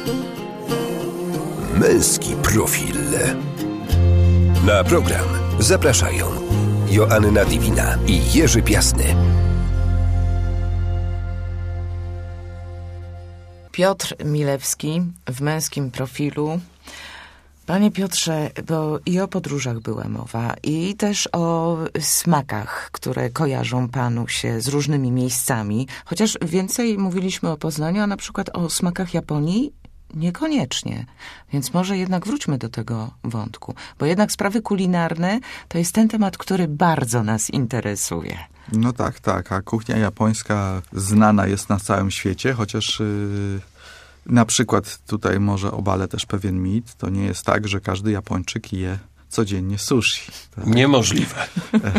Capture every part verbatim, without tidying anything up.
Męski profil. Na program zapraszają Joanna Diwina i Jerzy Piasny. Piotr Milewski w Męskim profilu. Panie Piotrze, bo i o podróżach była mowa, i też o smakach, które kojarzą panu się z różnymi miejscami. Chociaż więcej mówiliśmy o Poznaniu, a na przykład o smakach Japonii niekoniecznie. Więc może jednak wróćmy do tego wątku. Bo jednak sprawy kulinarne to jest ten temat, który bardzo nas interesuje. No tak, tak. A kuchnia japońska znana jest na całym świecie, chociaż yy, na przykład tutaj może obalę też pewien mit. To nie jest tak, że każdy Japończyk je codziennie sushi. Tak? Niemożliwe.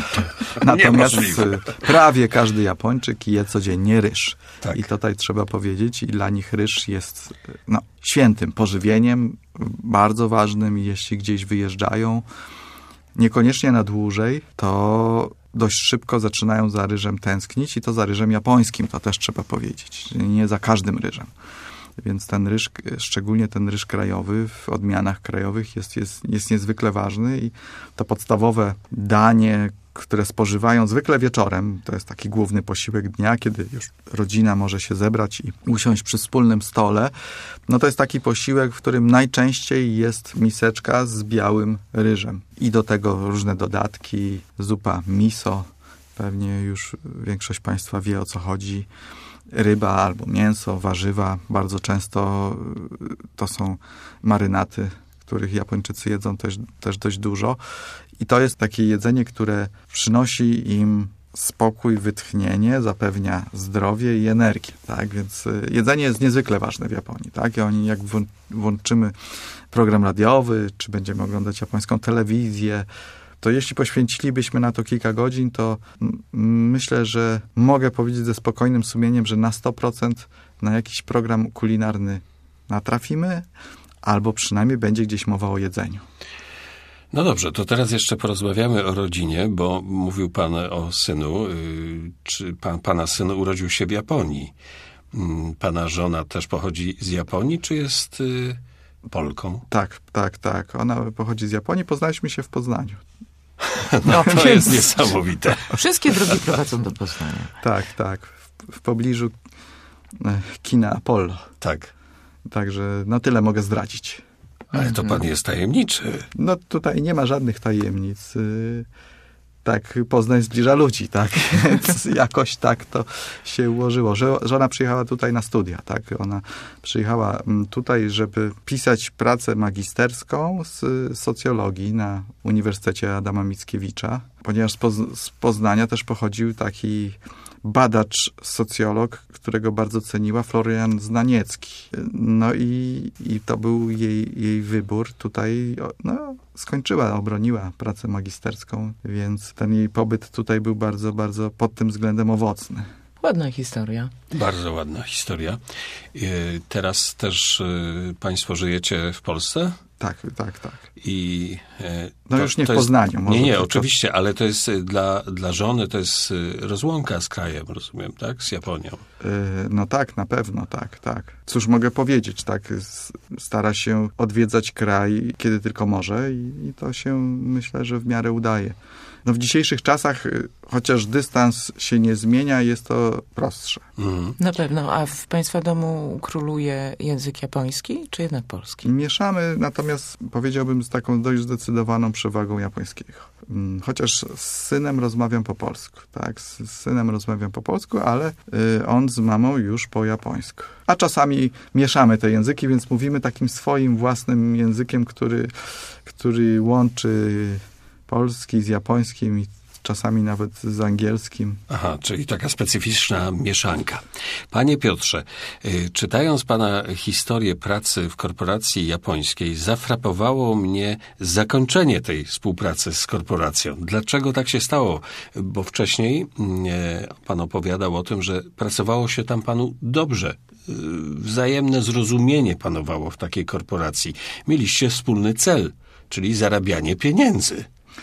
Natomiast Niemożliwe. prawie każdy Japończyk je codziennie ryż. Tak. I tutaj trzeba powiedzieć, i dla nich ryż jest no, świętym pożywieniem, bardzo ważnym. Jeśli gdzieś wyjeżdżają, niekoniecznie na dłużej, to dość szybko zaczynają za ryżem tęsknić i to za ryżem japońskim, to też trzeba powiedzieć. Nie za każdym ryżem. Więc ten ryż, szczególnie ten ryż krajowy w odmianach krajowych jest, jest, jest niezwykle ważny i to podstawowe danie, które spożywają zwykle wieczorem, to jest taki główny posiłek dnia, kiedy już rodzina może się zebrać i usiąść przy wspólnym stole, no to jest taki posiłek, w którym najczęściej jest miseczka z białym ryżem. I do tego różne dodatki, zupa miso, pewnie już większość państwa wie, o co chodzi. Ryba albo mięso, warzywa. Bardzo często to są marynaty, których Japończycy jedzą też, też dość dużo. I to jest takie jedzenie, które przynosi im spokój, wytchnienie, zapewnia zdrowie i energię. Tak? Więc jedzenie jest niezwykle ważne w Japonii. Tak? I oni jak włączymy program radiowy, czy będziemy oglądać japońską telewizję, to jeśli poświęcilibyśmy na to kilka godzin, to myślę, że mogę powiedzieć ze spokojnym sumieniem, że na sto procent na jakiś program kulinarny natrafimy, albo przynajmniej będzie gdzieś mowa o jedzeniu. No dobrze, to teraz jeszcze porozmawiamy o rodzinie, bo mówił pan o synu. Czy pan, pana syn urodził się w Japonii? Pana żona też pochodzi z Japonii, czy jest Polką? Tak, tak, tak. Ona pochodzi z Japonii. Poznaliśmy się w Poznaniu. No to Więc jest niesamowite. Wszystkie drogi prowadzą do Poznania. Tak, tak. W, w pobliżu kina Apollo. Tak. Także no tyle mogę zdradzić. Ale to pan jest tajemniczy. No tutaj nie ma żadnych tajemnic. Tak, Poznań zbliża ludzi, tak? Więc jakoś tak to się ułożyło. Żona przyjechała tutaj na studia, tak? Ona przyjechała tutaj, żeby pisać pracę magisterską z socjologii na Uniwersytecie Adama Mickiewicza, ponieważ z, Poz- z Poznania też pochodził taki badacz, socjolog, którego bardzo ceniła, Florian Znaniecki. No i, i to był jej, jej wybór. Tutaj no, skończyła, obroniła pracę magisterską, więc ten jej pobyt tutaj był bardzo, bardzo pod tym względem owocny. Ładna historia. Bardzo ładna historia. Teraz też państwo żyjecie w Polsce? Tak, tak, tak. I no to, już nie w jest, Poznaniu. Może nie, nie, tylko... oczywiście, ale to jest dla, dla żony, to jest rozłąka z krajem, rozumiem, tak? Z Japonią. No tak, na pewno, tak, tak. Cóż mogę powiedzieć, tak? Stara się odwiedzać kraj, kiedy tylko może i, i to się, myślę, że w miarę udaje. No w dzisiejszych czasach, chociaż dystans się nie zmienia, jest to prostsze. Mhm. Na pewno. A w państwa domu króluje język japoński, czy jednak polski? Mieszamy, natomiast powiedziałbym z taką dość zdecydowaną przewagą japońskiego. Chociaż z synem rozmawiam po polsku, tak? Z synem rozmawiam po polsku, ale on z mamą już po japońsku. A czasami mieszamy te języki, więc mówimy takim swoim własnym językiem, który, który łączy polski z japońskim i czasami nawet z angielskim. Aha, czyli taka specyficzna mieszanka. Panie Piotrze, y, czytając pana historię pracy w korporacji japońskiej, zafrapowało mnie zakończenie tej współpracy z korporacją. Dlaczego tak się stało? Bo wcześniej y, pan opowiadał o tym, że pracowało się tam panu dobrze. Y, wzajemne zrozumienie panowało w takiej korporacji. Mieliście wspólny cel, czyli zarabianie pieniędzy.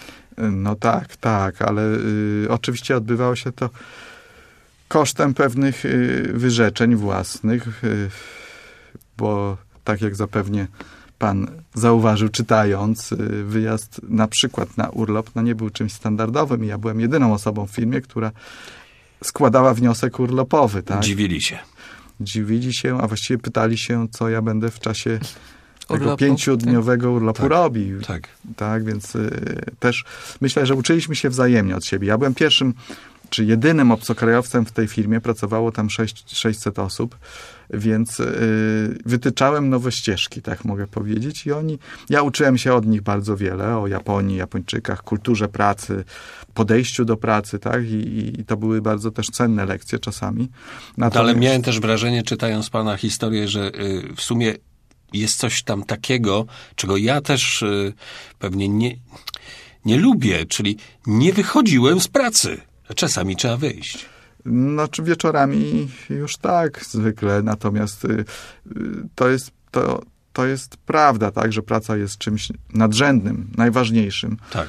No tak, tak, ale y, oczywiście odbywało się to kosztem pewnych y, wyrzeczeń własnych, y, bo tak jak zapewnie pan zauważył, czytając, wyjazd na przykład na urlop, no nie był czymś standardowym i ja byłem jedyną osobą w filmie, która składała wniosek urlopowy. Tak? Dziwili się. Dziwili się, a właściwie pytali się, co ja będę w czasie tego Urlopu, pięciodniowego tak. urlopu Tak, robił. tak. Tak, więc y, też myślę, że uczyliśmy się wzajemnie od siebie. Ja byłem pierwszym, czy jedynym obcokrajowcem w tej firmie, pracowało tam sześćset osób, więc y, wytyczałem nowe ścieżki, tak mogę powiedzieć. I oni, ja uczyłem się od nich bardzo wiele, o Japonii, Japończykach, kulturze pracy, podejściu do pracy, tak, i, i to były bardzo też cenne lekcje czasami. Natomiast... Ale miałem też wrażenie, czytając pana historię, że y, w sumie jest coś tam takiego, czego ja też y, pewnie nie, nie lubię, czyli nie wychodziłem z pracy. Czasami trzeba wyjść. Znaczy wieczorami już tak zwykle, natomiast y, y, to jest, to, to jest prawda, tak, że praca jest czymś nadrzędnym, najważniejszym. Tak.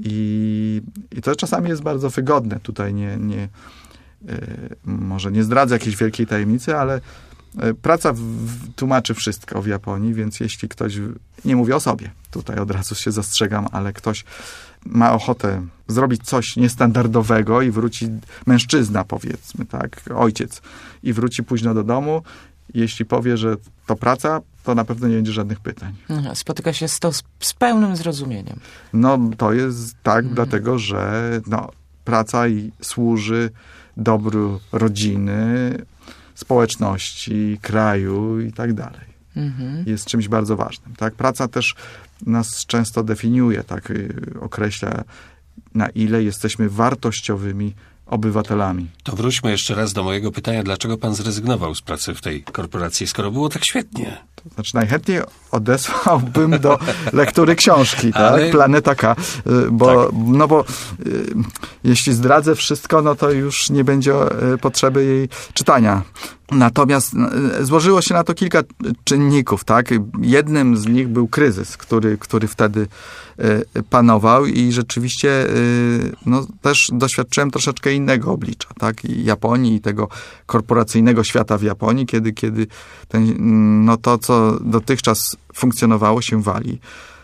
I, i to czasami jest bardzo wygodne. Tutaj nie, nie y, może nie zdradzę jakiejś wielkiej tajemnicy, ale praca w, w, tłumaczy wszystko w Japonii, więc jeśli ktoś, nie mówię o sobie, tutaj od razu się zastrzegam, ale ktoś ma ochotę zrobić coś niestandardowego i wróci, mężczyzna powiedzmy, tak, ojciec, i wróci późno do domu, jeśli powie, że to praca, to na pewno nie będzie żadnych pytań. Spotyka się z to z, z pełnym zrozumieniem. No to jest tak, Mhm. dlatego że no, praca i służy dobru rodziny, społeczności, kraju i tak dalej. Mhm. Jest czymś bardzo ważnym. Tak? Praca też nas często definiuje, tak określa, na ile jesteśmy wartościowymi obywatelami. To wróćmy jeszcze raz do mojego pytania, dlaczego pan zrezygnował z pracy w tej korporacji, skoro było tak świetnie? To znaczy najchętniej odesłałbym do lektury książki, tak? Ale... Planeta K, bo, tak. no bo y, jeśli zdradzę wszystko, no to już nie będzie y, potrzeby jej czytania. Natomiast y, złożyło się na to kilka czynników, tak? Jednym z nich był kryzys, który, który wtedy y, panował i rzeczywiście y, no, też doświadczyłem troszeczkę innego oblicza, tak? I Japonii i tego korporacyjnego świata w Japonii, kiedy, kiedy ten, no to, co dotychczas funkcjonowało, się wali.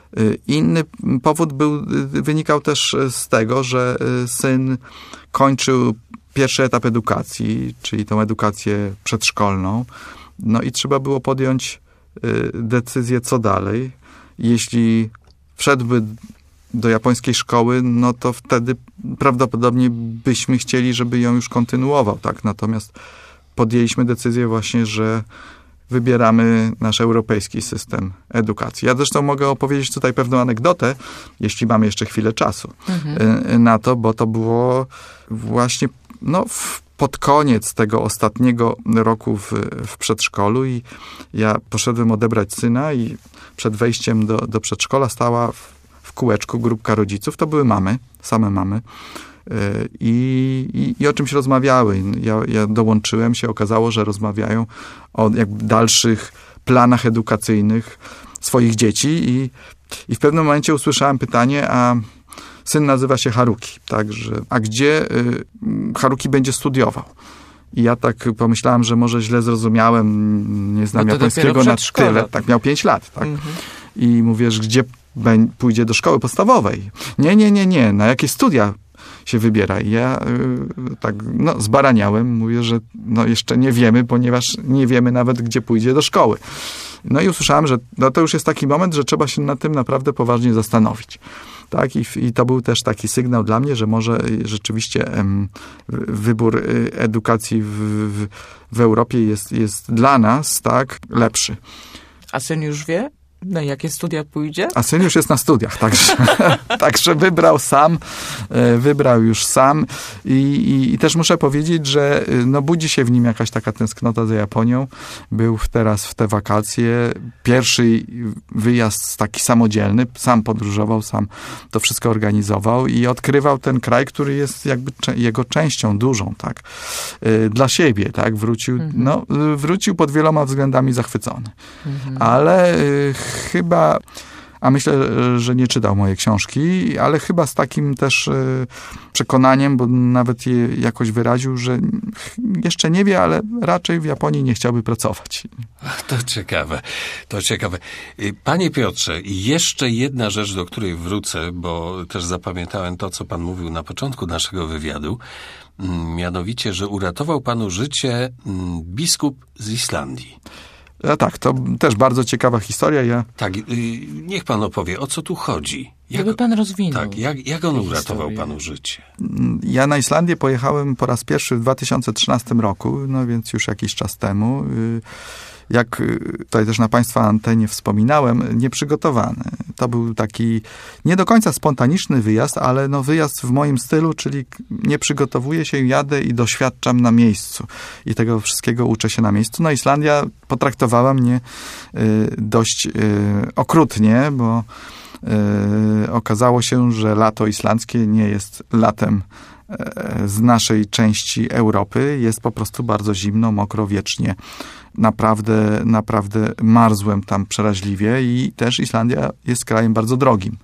Inny powód był, wynikał też z tego, że syn kończył pierwszy etap edukacji, czyli tą edukację przedszkolną, no i trzeba było podjąć decyzję, co dalej. Jeśli wszedłby do japońskiej szkoły, no to wtedy prawdopodobnie byśmy chcieli, żeby ją już kontynuował, tak? Natomiast podjęliśmy decyzję właśnie, że wybieramy nasz europejski system edukacji. Ja zresztą mogę opowiedzieć tutaj pewną anegdotę, jeśli mamy jeszcze chwilę czasu mhm. na to, bo to było właśnie no, pod koniec tego ostatniego roku w, w przedszkolu i ja poszedłem odebrać syna i przed wejściem do, do przedszkola stała w, w kółeczku grupka rodziców. To były mamy, same mamy. I, i, i o czymś rozmawiały. Ja, ja dołączyłem się, okazało, że rozmawiają o jakby dalszych planach edukacyjnych swoich dzieci i, i w pewnym momencie usłyszałem pytanie, a syn nazywa się Haruki, także, a gdzie y, Haruki będzie studiował? I ja tak pomyślałem, że może źle zrozumiałem, nie znam japońskiego na tyle. Tak, miał pięć lat, tak. Mhm. I mówię, że gdzie pójdzie do szkoły podstawowej? Nie, nie, nie, nie, na jakie studia się wybiera. I ja y, tak no, zbaraniałem, mówię, że no, jeszcze nie wiemy, ponieważ nie wiemy nawet, gdzie pójdzie do szkoły. No i usłyszałem, że no, to już jest taki moment, że trzeba się nad tym naprawdę poważnie zastanowić. Tak? I, i to był też taki sygnał dla mnie, że może rzeczywiście em, wybór edukacji w, w, w Europie jest, jest dla nas tak lepszy. A syn już wie, na jakie studia pójdzie? A syn już jest na studiach, także, także wybrał sam, wybrał już sam I, i, i też muszę powiedzieć, że no, budzi się w nim jakaś taka tęsknota za Japonią. Był teraz w te wakacje, pierwszy wyjazd taki samodzielny, sam podróżował, sam to wszystko organizował i odkrywał ten kraj, który jest jakby cze- jego częścią dużą, tak, dla siebie, tak, wrócił, mhm. no, wrócił pod wieloma względami zachwycony. Mhm. Ale chyba a myślę, że nie czytał mojej książki, ale chyba z takim też przekonaniem, bo nawet je jakoś wyraził, że jeszcze nie wie, ale raczej w Japonii nie chciałby pracować. To ciekawe, to ciekawe. Panie Piotrze, jeszcze jedna rzecz, do której wrócę, bo też zapamiętałem to, co pan mówił na początku naszego wywiadu, mianowicie, że uratował panu życie biskup z Islandii. A tak, to też bardzo ciekawa historia. Ja... Tak, niech pan opowie, o co tu chodzi. Jak, Jakby pan rozwinął. Tak, jak, jak on uratował panu życie? Ja na Islandię pojechałem po raz pierwszy w dwa tysiące trzynastym roku, no więc już jakiś czas temu. Jak tutaj też na państwa antenie wspominałem, nieprzygotowany. To był taki nie do końca spontaniczny wyjazd, ale no wyjazd w moim stylu, czyli nie przygotowuję się, jadę i doświadczam na miejscu. I tego wszystkiego uczę się na miejscu. No Islandia potraktowała mnie dość okrutnie, bo okazało się, że lato islandzkie nie jest latem z naszej części Europy. Jest po prostu bardzo zimno, mokro, wiecznie. Naprawdę, naprawdę marzłem tam przeraźliwie i też Islandia jest krajem bardzo drogim.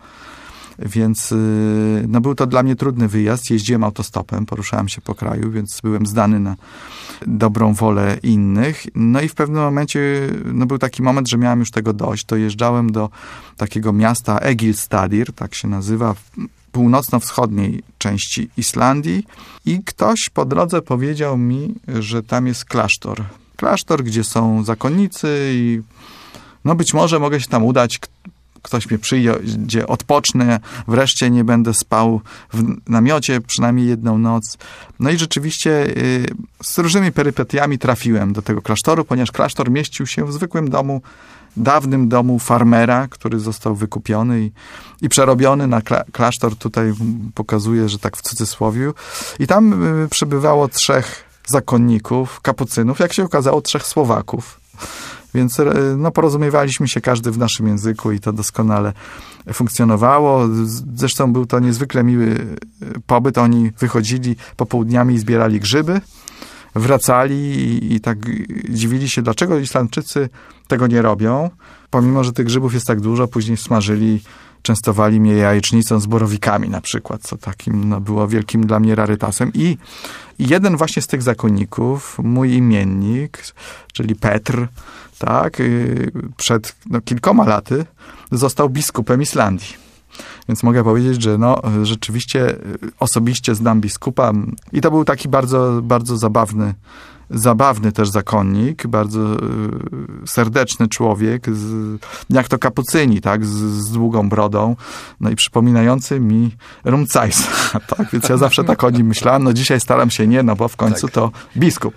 Więc no, był to dla mnie trudny wyjazd. Jeździłem autostopem, poruszałem się po kraju, więc byłem zdany na dobrą wolę innych. No i w pewnym momencie no, był taki moment, że miałem już tego dość. Dojeżdżałem do takiego miasta Egilsstadir, tak się nazywa, w północno-wschodniej części Islandii i ktoś po drodze powiedział mi, że tam jest klasztor. Klasztor, gdzie są zakonnicy i no być może mogę się tam udać, ktoś mnie przyjdzie, odpocznę, wreszcie nie będę spał w namiocie przynajmniej jedną noc. No i rzeczywiście y, z różnymi perypetiami trafiłem do tego klasztoru, ponieważ klasztor mieścił się w zwykłym domu, dawnym domu farmera, który został wykupiony i, i przerobiony na kla- klasztor. Tutaj pokazuje, że tak w cudzysłowiu. I tam y, przebywało trzech zakonników, kapucynów, jak się okazało trzech Słowaków. Więc no, porozumiewaliśmy się każdy w naszym języku i to doskonale funkcjonowało. Zresztą był to niezwykle miły pobyt. Oni wychodzili popołudniami i zbierali grzyby, wracali i, i tak dziwili się, dlaczego Islandczycy tego nie robią. Pomimo, że tych grzybów jest tak dużo, później smażyli, częstowali mnie jajecznicą z borowikami na przykład, co takim no, było wielkim dla mnie rarytasem. I jeden właśnie z tych zakonników, mój imiennik, czyli Petr, tak, przed no, kilkoma laty został biskupem Islandii. Więc mogę powiedzieć, że no, rzeczywiście osobiście znam biskupa i to był taki bardzo, bardzo zabawny, zabawny też zakonnik, bardzo serdeczny człowiek, z, jak to kapucyni, tak, z, z długą brodą, no i przypominający mi Rumcajsa, tak, więc ja zawsze tak o nim myślałem, no dzisiaj staram się nie, no bo w końcu tak. To biskup.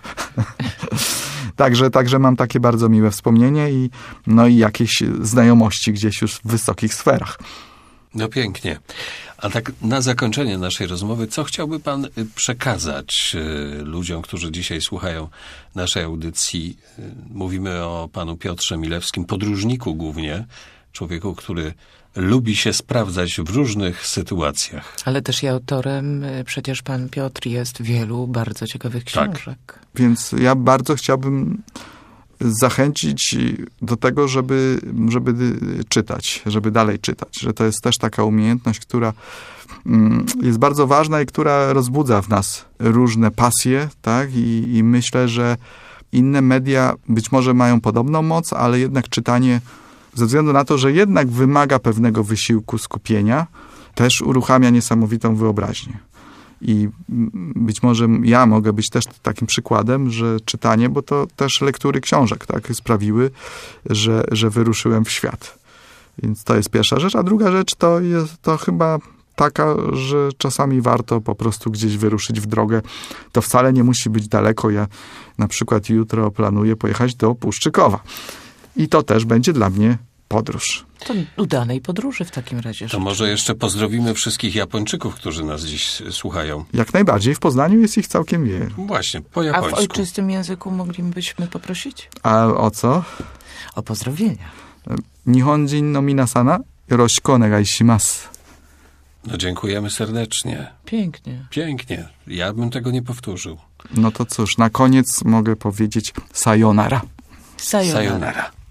Także, także mam takie bardzo miłe wspomnienie i, no i jakieś znajomości gdzieś już w wysokich sferach. No pięknie. A tak na zakończenie naszej rozmowy, co chciałby pan przekazać ludziom, którzy dzisiaj słuchają naszej audycji? Mówimy o panu Piotrze Milewskim, podróżniku głównie, człowieku, który lubi się sprawdzać w różnych sytuacjach. Ale też i autorem, przecież pan Piotr jest wielu bardzo ciekawych książek. Tak. Więc ja bardzo chciałbym zachęcić do tego, żeby, żeby czytać, żeby dalej czytać, że to jest też taka umiejętność, która jest bardzo ważna i która rozbudza w nas różne pasje, tak? I, i myślę, że inne media być może mają podobną moc, ale jednak czytanie, ze względu na to, że jednak wymaga pewnego wysiłku, skupienia, też uruchamia niesamowitą wyobraźnię. I być może ja mogę być też takim przykładem, że czytanie, bo to też lektury książek, tak, sprawiły, że, że wyruszyłem w świat. Więc to jest pierwsza rzecz. A druga rzecz to jest to chyba taka, że czasami warto po prostu gdzieś wyruszyć w drogę. To wcale nie musi być daleko. Ja na przykład jutro planuję pojechać do Puszczykowa. I to też będzie dla mnie podróż. To udanej podróży w takim razie. To może jeszcze pozdrowimy wszystkich Japończyków, którzy nas dziś słuchają. Jak najbardziej. W Poznaniu jest ich całkiem wielu. Właśnie, po japońsku. A w ojczystym języku moglibyśmy poprosić? A o co? O pozdrowienia. Nihonjin no minasana yoroshiku onegai shimasu. No dziękujemy serdecznie. Pięknie. Pięknie. Ja bym tego nie powtórzył. No to cóż, na koniec mogę powiedzieć sayonara. Sayonara. Sayonara.